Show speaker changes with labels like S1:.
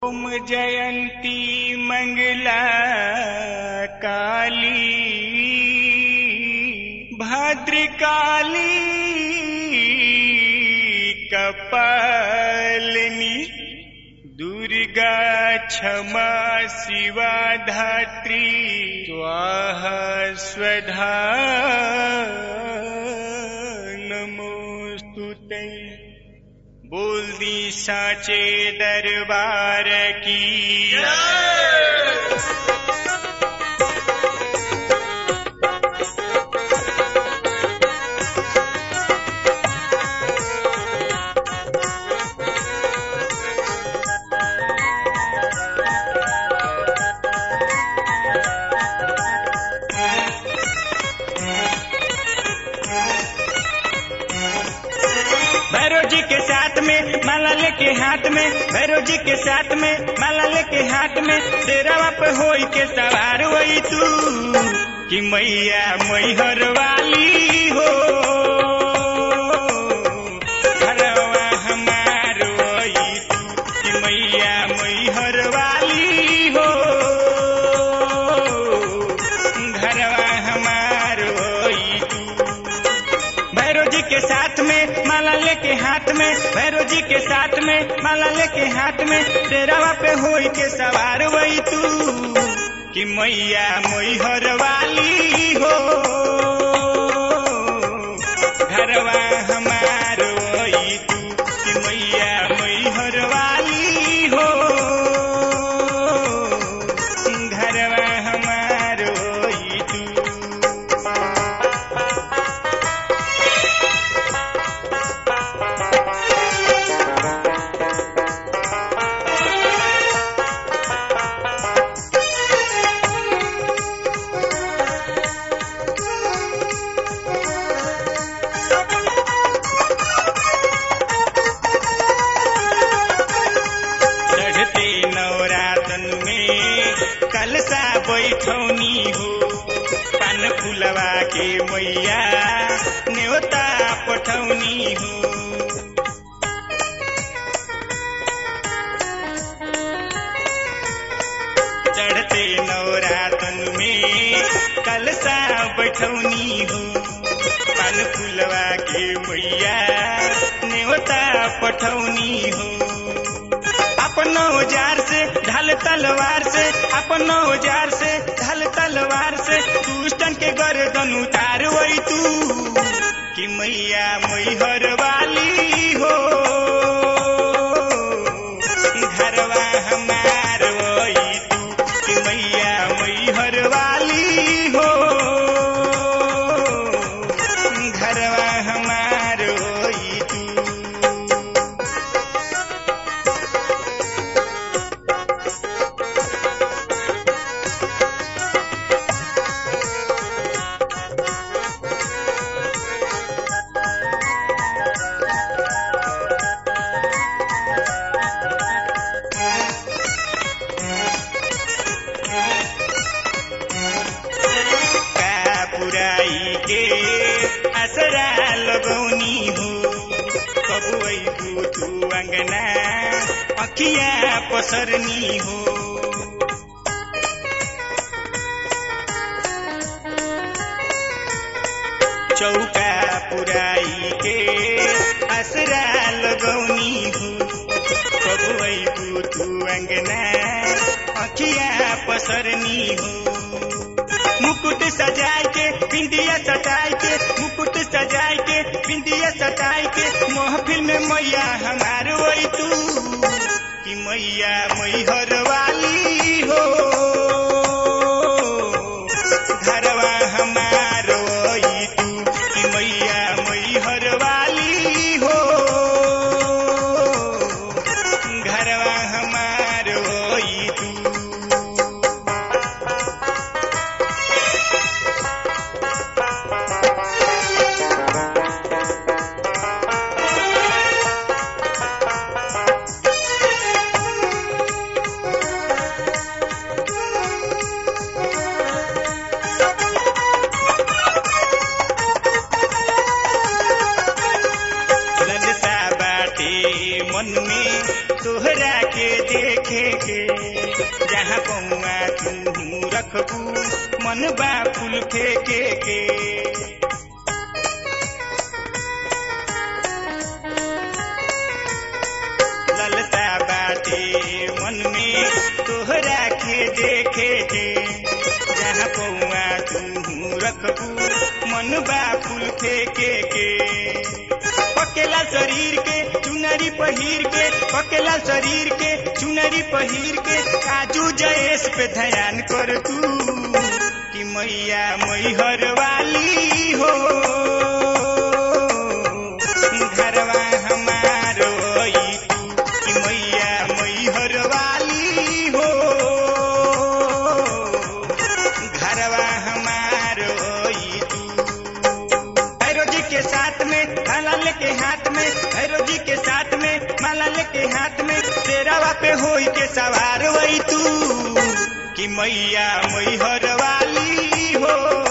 S1: ओम जयंती मंगला काली भद्रकाली कपालिनी दुर्गा क्षमा शिवा धात्री स्वाहा स्वधा नमोस्तुते। बोल दी साचे दरबार की भैरव जी के साथ में माला लेके हाथ में, भैरव जी के साथ में माला लेके हाथ में, तेरा पे होई के सवार होई तू कि मैया मैहर वाली हो। घरवा हमार होई तू कि मैया मैहर वाली हो। घरवा हमार होई तू। भैरव जी के साथ में माला लेके हाथ में, भैरव जी के साथ में माला लेके हाथ में, तेरा पे होई के सवार वही तू कि मैया मैहर वाली हो। घरवा हमार वही तू कि मैया मैहर वाली हो। घरवा हमार वही तू। कलसा बैठौनी हो पान फुलवा के मैया न्योता पठौनी हो। चढ़ते नवरातन में कलसा बैठौनी हो पान फुलवा के मैया न्योता पठौनी हो। अपनो औजार से ढाल तलवार से, अपनो औजार से ढाल तलवार से, दुष्टन के गर्दन उतार वही तू कि मैया मैहर वाली हो। घरवा हमार वही तू कि मैया मैहर वाली हो। घरवा हमार वही तू। पुराई के असरा लगौनी हो कब अइबू तू अंगना अखिया पसरनी हो। चौका पुराई के असरा लगौनी हो कब अइबू तू अंगना अखिया पसरनी हो। मुकुट सजाए के बिंदिया सजाए के, मुकुट सजाए के बिंदिया सजाए के, महफिल में मैया हमार वही तू कि मैया मैहर वाली हो। घरवा हमार वही तू कि मैया मैहर वाली हो। घरवा हमार वही तू। के जहाँ पौआ तू रखबू मन बा फूल फेंके के ललता बाटे मन में तोहरा के देखे के जहाँ पौआ तू रखबू मन बा फूल फेंके के पकेला शरीर के चुनरी पहिर के पकेला शरीर के चुनरी पहिर के काजू जयेश पे ध्यान कर तू कि मैया मैहर वाली हो घरवा हमारो तू कि मैया मैहर वाली हो घरवा हमारो तू भैरव जी के साथ में माला लेके हाथ में भैरव जी के साथ में माला लेके हाथ में शेरावा पे होई के सवार वही तू कि मैया मैहर वाली हो।